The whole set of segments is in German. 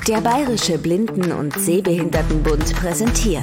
Der Bayerische Blinden- und Sehbehindertenbund präsentiert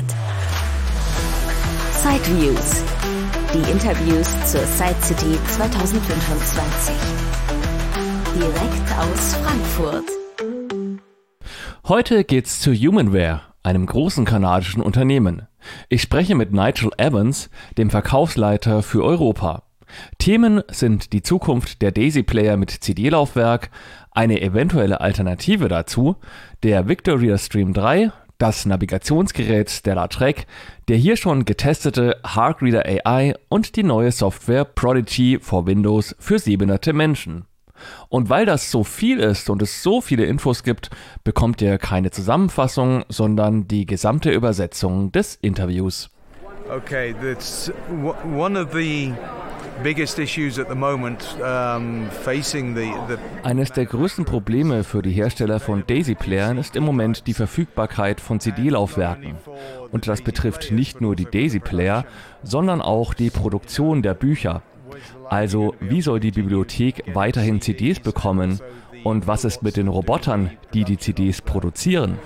Sideviews, die Interviews zur Side City 2025. Direkt aus Frankfurt. Heute geht's zu Humanware, einem großen kanadischen Unternehmen. Ich spreche mit Nigel Evans, dem Verkaufsleiter für Europa. Themen sind die Zukunft der Daisy-Player mit CD-Laufwerk, eine eventuelle Alternative dazu, der Victoria Stream 3, das Navigationsgerät Stellar Trek, der hier schon getestete HarkReader AI und die neue Software Prodigy for Windows für sehbehinderte Menschen. Und weil das so viel ist und es so viele Infos gibt, bekommt ihr keine Zusammenfassung, sondern die gesamte Übersetzung des Interviews. Okay, that's one of the biggest issues at the moment facing the Eines der größten Probleme für die Hersteller von Daisy-Playern ist im Moment die Verfügbarkeit von CD-Laufwerken. Und das betrifft nicht nur die Daisy-Player, sondern auch die Produktion der Bücher. Also, wie soll die Bibliothek weiterhin CDs bekommen? Und was ist mit den Robotern, die die CDs produzieren?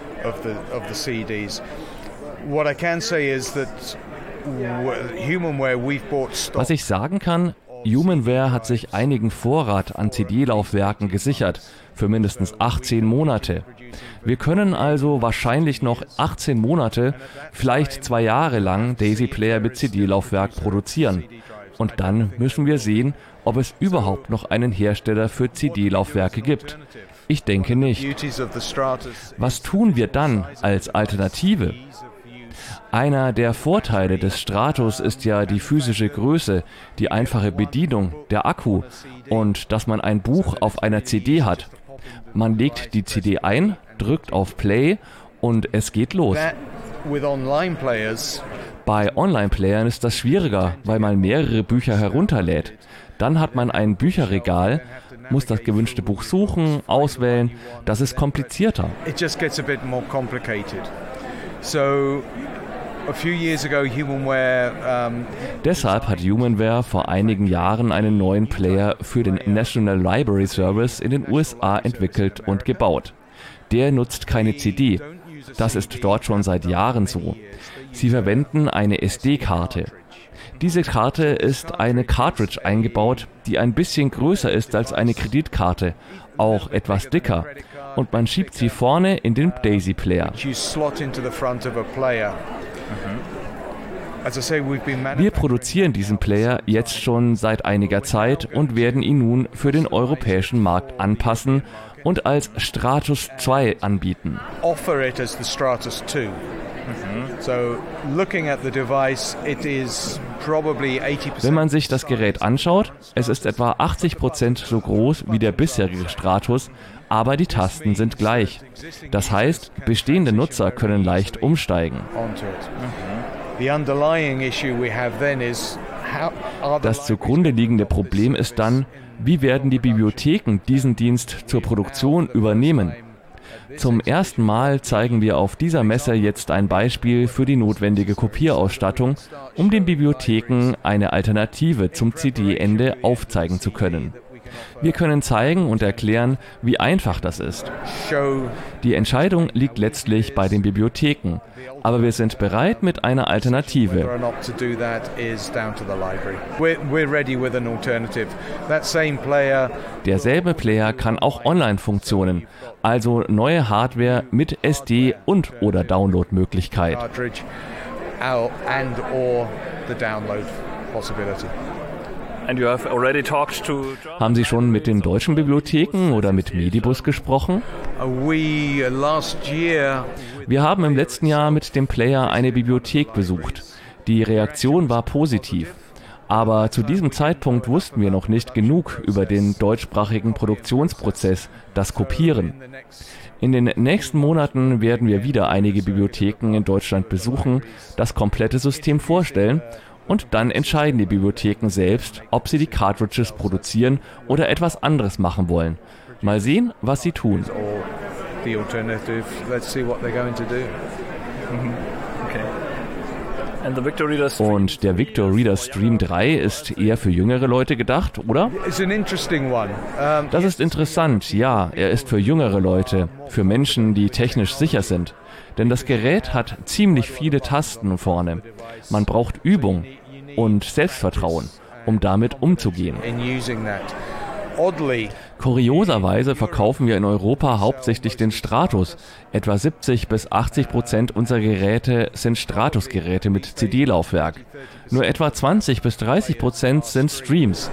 Was ich sagen kann, Humanware hat sich einigen Vorrat an CD-Laufwerken gesichert, für mindestens 18 Monate. Wir können also wahrscheinlich noch 18 Monate, vielleicht 2 Jahre lang Daisy-Player mit CD-Laufwerk produzieren. Und dann müssen wir sehen, ob es überhaupt noch einen Hersteller für CD-Laufwerke gibt. Ich denke nicht. Was tun wir dann als Alternative? Einer der Vorteile des Stratus ist ja die physische Größe, die einfache Bedienung, der Akku und dass man ein Buch auf einer CD hat. Man legt die CD ein, drückt auf Play und es geht los. Bei Online-Playern ist das schwieriger, weil man mehrere Bücher herunterlädt. Dann hat man ein Bücherregal, muss das gewünschte Buch suchen, auswählen. Das ist komplizierter. Deshalb hat Humanware vor einigen Jahren einen neuen Player für den National Library Service in den USA entwickelt und gebaut. Der nutzt keine CD. Das ist dort schon seit Jahren so. Sie verwenden eine SD-Karte. Diese Karte ist eine Cartridge eingebaut, die ein bisschen größer ist als eine Kreditkarte, auch etwas dicker. Und man schiebt sie vorne in den Daisy-Player. Wir produzieren diesen Player jetzt schon seit einiger Zeit und werden ihn nun für den europäischen Markt anpassen und als Stratus 2 anbieten. Wenn man sich das Gerät anschaut, es ist etwa 80% so groß wie der bisherige Stratus, aber die Tasten sind gleich. Das heißt, bestehende Nutzer können leicht umsteigen. Das zugrunde liegende Problem ist dann, wie werden die Bibliotheken diesen Dienst zur Produktion übernehmen? Zum ersten Mal zeigen wir auf dieser Messe jetzt ein Beispiel für die notwendige Kopierausstattung, um den Bibliotheken eine Alternative zum CD-Ende aufzeigen zu können. Wir können zeigen und erklären, wie einfach das ist. Die Entscheidung liegt letztlich bei den Bibliotheken, aber wir sind bereit mit einer Alternative. Derselbe Player kann auch Online-Funktionen, also neue Hardware mit SD- und/oder Download-Möglichkeit. Haben Sie schon mit den deutschen Bibliotheken oder mit Medibus gesprochen? Wir haben im letzten Jahr mit dem Player eine Bibliothek besucht. Die Reaktion war positiv. Aber zu diesem Zeitpunkt wussten wir noch nicht genug über den deutschsprachigen Produktionsprozess, das Kopieren. In den nächsten Monaten werden wir wieder einige Bibliotheken in Deutschland besuchen, das komplette System vorstellen und dann entscheiden die Bibliotheken selbst, ob sie die Cartridges produzieren oder etwas anderes machen wollen. Mal sehen, was sie tun. Und der Victor Reader Stream 3 ist eher für jüngere Leute gedacht, oder? Das ist interessant, ja. Er ist für jüngere Leute, für Menschen, die technisch sicher sind. Denn das Gerät hat ziemlich viele Tasten vorne. Man braucht Übung und Selbstvertrauen, um damit umzugehen. Kurioserweise verkaufen wir in Europa hauptsächlich den Stratus. Etwa 70-80% unserer Geräte sind Stratus-Geräte mit CD-Laufwerk. Nur etwa 20-30% sind Streams.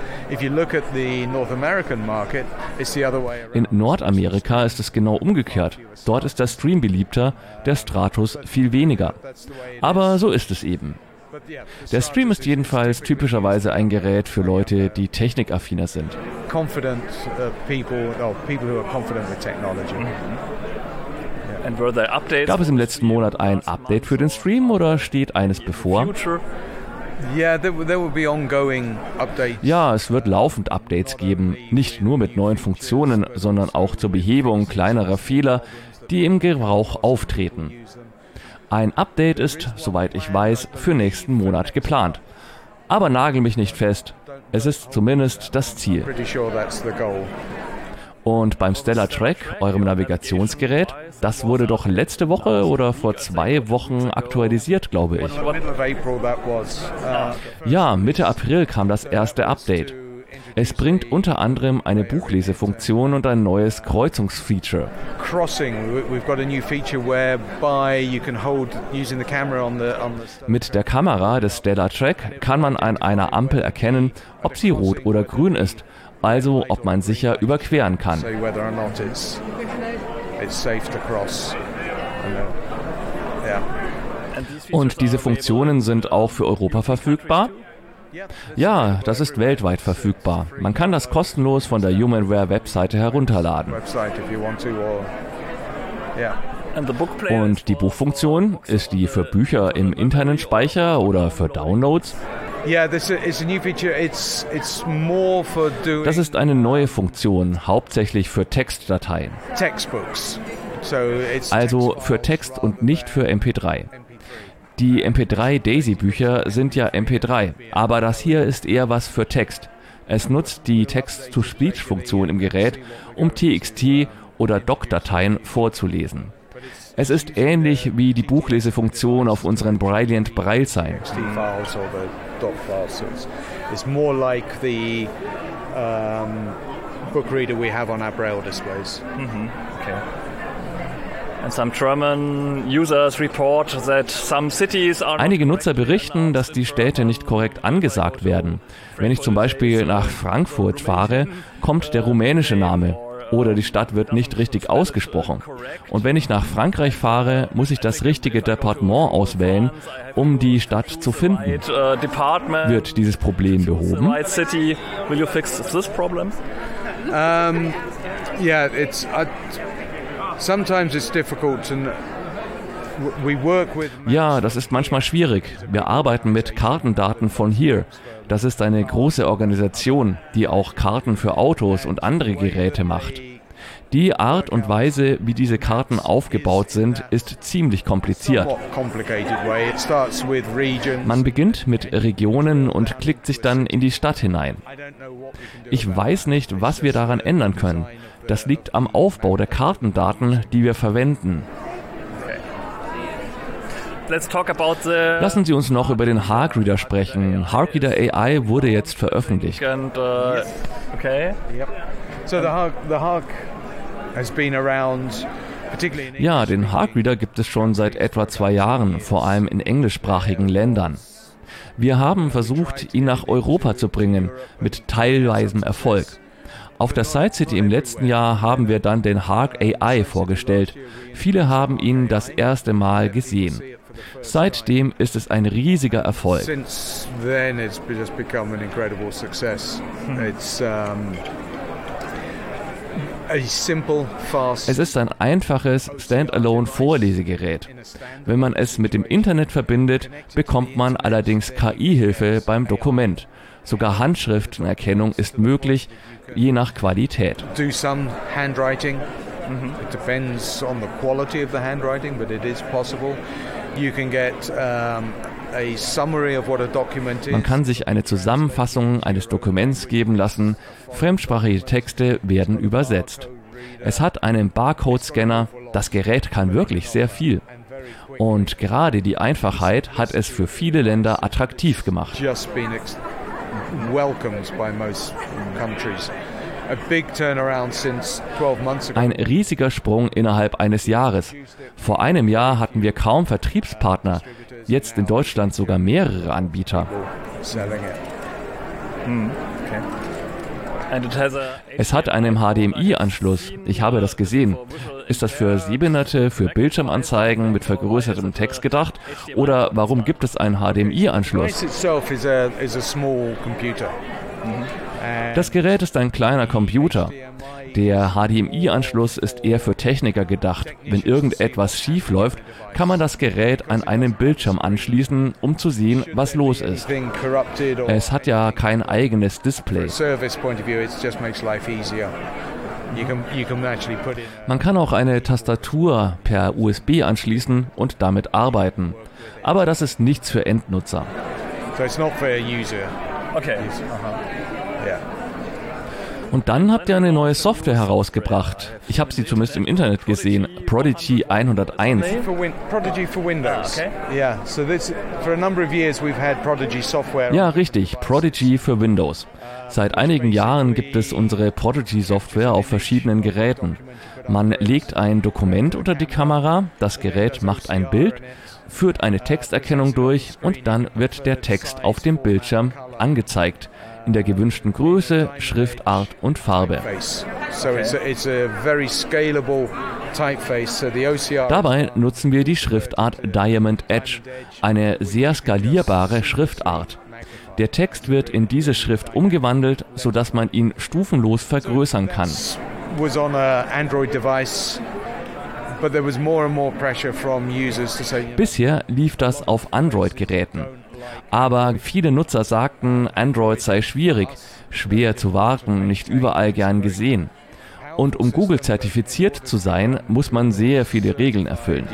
In Nordamerika ist es genau umgekehrt. Dort ist der Stream beliebter, der Stratus viel weniger. Aber so ist es eben. Der Stream ist jedenfalls typischerweise ein Gerät für Leute, die technikaffiner sind. Gab es im letzten Monat ein Update für den Stream oder steht eines bevor? Ja, es wird laufend Updates geben, nicht nur mit neuen Funktionen, sondern auch zur Behebung kleinerer Fehler, die im Gebrauch auftreten. Ein Update ist, soweit ich weiß, für nächsten Monat geplant. Aber nagel mich nicht fest. Es ist zumindest das Ziel. Und beim Stellar Track, eurem Navigationsgerät, das wurde doch letzte Woche oder vor 2 Wochen aktualisiert, glaube ich. Ja, Mitte April kam das erste Update. Es bringt unter anderem eine Buchlesefunktion und ein neues Kreuzungsfeature. Mit der Kamera des Stellar Track kann man an einer Ampel erkennen, ob sie rot oder grün ist, also ob man sicher überqueren kann. Und diese Funktionen sind auch für Europa verfügbar? Ja, das ist weltweit verfügbar. Man kann das kostenlos von der Humanware-Webseite herunterladen. Und die Buchfunktion, ist die für Bücher im internen Speicher oder für Downloads? Das ist eine neue Funktion, hauptsächlich für Textdateien. Also für Text und nicht für MP3. Die MP3-Daisy-Bücher sind ja MP3, aber das hier ist eher was für Text. Es nutzt die Text-to-Speech-Funktion im Gerät, um TXT- oder Doc-Dateien vorzulesen. Es ist ähnlich wie die Buchlesefunktion auf unseren Brilliant Braille-Sign. Einige Nutzer berichten, dass die Städte nicht korrekt angesagt werden. Wenn ich zum Beispiel nach Frankfurt fahre, kommt der rumänische Name oder die Stadt wird nicht richtig ausgesprochen. Und wenn ich nach Frankreich fahre, muss ich das richtige Departement auswählen, um die Stadt zu finden. Wird dieses Problem behoben? Ja, das ist manchmal schwierig. Wir arbeiten mit Kartendaten von Here. Das ist eine große Organisation, die auch Karten für Autos und andere Geräte macht. Die Art und Weise, wie diese Karten aufgebaut sind, ist ziemlich kompliziert. Man beginnt mit Regionen und klickt sich dann in die Stadt hinein. Ich weiß nicht, was wir daran ändern können. Das liegt am Aufbau der Kartendaten, die wir verwenden. Lassen Sie uns noch über den HARC-Reader sprechen. HARC-Reader AI wurde jetzt veröffentlicht. Ja, den HARC-Reader gibt es schon seit etwa 2 Jahren, vor allem in englischsprachigen Ländern. Wir haben versucht, ihn nach Europa zu bringen, mit teilweisem Erfolg. Auf der Side City im letzten Jahr haben wir dann den HARC AI vorgestellt. Viele haben ihn das erste Mal gesehen. Seitdem ist es ein riesiger Erfolg. Es ist ein einfaches Standalone-Vorlesegerät. Wenn man es mit dem Internet verbindet, bekommt man allerdings KI-Hilfe beim Dokument. Sogar Handschriftenerkennung ist möglich, je nach Qualität. It depends on the quality of the handwriting, but it is possible. You can get Man kann sich eine Zusammenfassung eines Dokuments geben lassen, fremdsprachige Texte werden übersetzt. Es hat einen Barcode-Scanner, das Gerät kann wirklich sehr viel. Und gerade die Einfachheit hat es für viele Länder attraktiv gemacht. Ein riesiger Sprung innerhalb eines Jahres. Vor einem Jahr hatten wir kaum Vertriebspartner, jetzt in Deutschland sogar mehrere Anbieter. Es hat einen HDMI-Anschluss. Ich habe das gesehen. Ist das für Sehbehinderte, für Bildschirmanzeigen mit vergrößertem Text gedacht? Oder warum gibt es einen HDMI-Anschluss? Das Gerät ist ein kleiner Computer. Der HDMI-Anschluss ist eher für Techniker gedacht. Wenn irgendetwas schief läuft, kann man das Gerät an einen Bildschirm anschließen, um zu sehen, was los ist. Es hat ja kein eigenes Display. Man kann auch eine Tastatur per USB anschließen und damit arbeiten. Aber das ist nichts für Endnutzer. Okay. Und dann habt ihr eine neue Software herausgebracht. Ich habe sie zumindest im Internet gesehen. Prodigy 101. Prodigy for Windows. Okay. Yeah, so this for a number of years we've had Prodigy software. Ja, richtig. Prodigy für Windows. Seit einigen Jahren gibt es unsere Prodigy-Software auf verschiedenen Geräten. Man legt ein Dokument unter die Kamera, das Gerät macht ein Bild, führt eine Texterkennung durch und dann wird der Text auf dem Bildschirm angezeigt. In der gewünschten Größe, Schriftart und Farbe. Dabei nutzen wir die Schriftart Diamond Edge, eine sehr skalierbare Schriftart. Der Text wird in diese Schrift umgewandelt, sodass man ihn stufenlos vergrößern kann. Bisher lief das auf Android-Geräten. Aber viele Nutzer sagten, Android sei schwierig, schwer zu warten, nicht überall gern gesehen. Und um Google zertifiziert zu sein, muss man sehr viele Regeln erfüllen.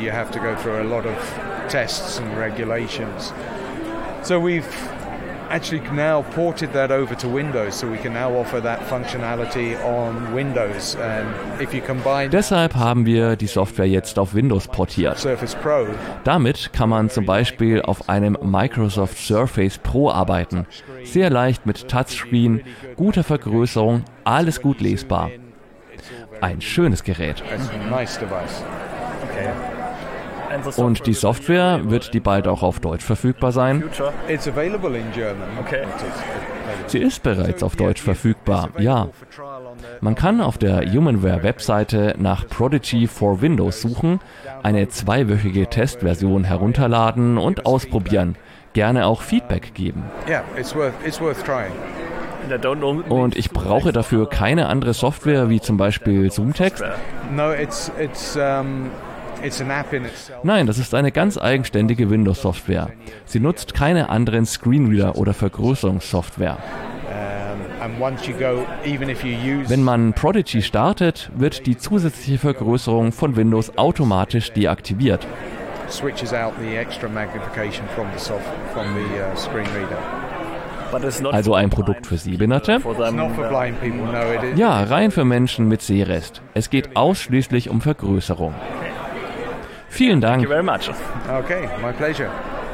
Actually now ported that over to Windows, so we can now offer that functionality on Windows. If you combine Deshalb haben wir die Software jetzt auf Windows portiert. Surface Pro, damit kann man zum Beispiel auf einem Microsoft Surface Pro arbeiten. Sehr leicht mit Touchscreen, guter Vergrößerung, alles gut lesbar. Ein schönes Gerät. nice device. Okay. Und die Software, wird die bald auch auf Deutsch verfügbar sein? It's available in German. Okay. Sie ist bereits auf Deutsch verfügbar, ja. Man kann auf der Humanware-Webseite nach Prodigy for Windows suchen, eine 2-wöchige Testversion herunterladen und ausprobieren. Gerne auch Feedback geben. Yeah, it's worth trying. Und ich brauche dafür keine andere Software, wie zum Beispiel ZoomText? No, it's an app in itself. Nein, das ist eine ganz eigenständige Windows-Software. Sie nutzt keine anderen Screenreader oder Vergrößerungssoftware. And once you go, even if you use Wenn man Prodigy startet, wird die zusätzliche Vergrößerung von Windows automatisch deaktiviert. switches out the extra magnification from the screen reader. Also ein Produkt für Sehbehinderte? It's not for blind people, no, it is. Ja, rein für Menschen mit Sehrest. Es geht ausschließlich um Vergrößerung. Vielen Dank. Thank you very much. Okay, my pleasure.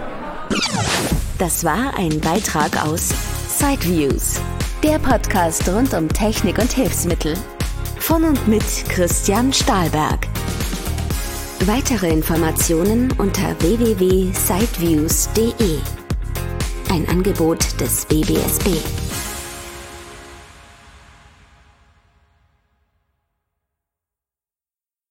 Das war ein Beitrag aus Sideviews, der Podcast rund um Technik und Hilfsmittel. Von und mit Christian Stahlberg. Weitere Informationen unter www.sideviews.de. Ein Angebot des WBSB.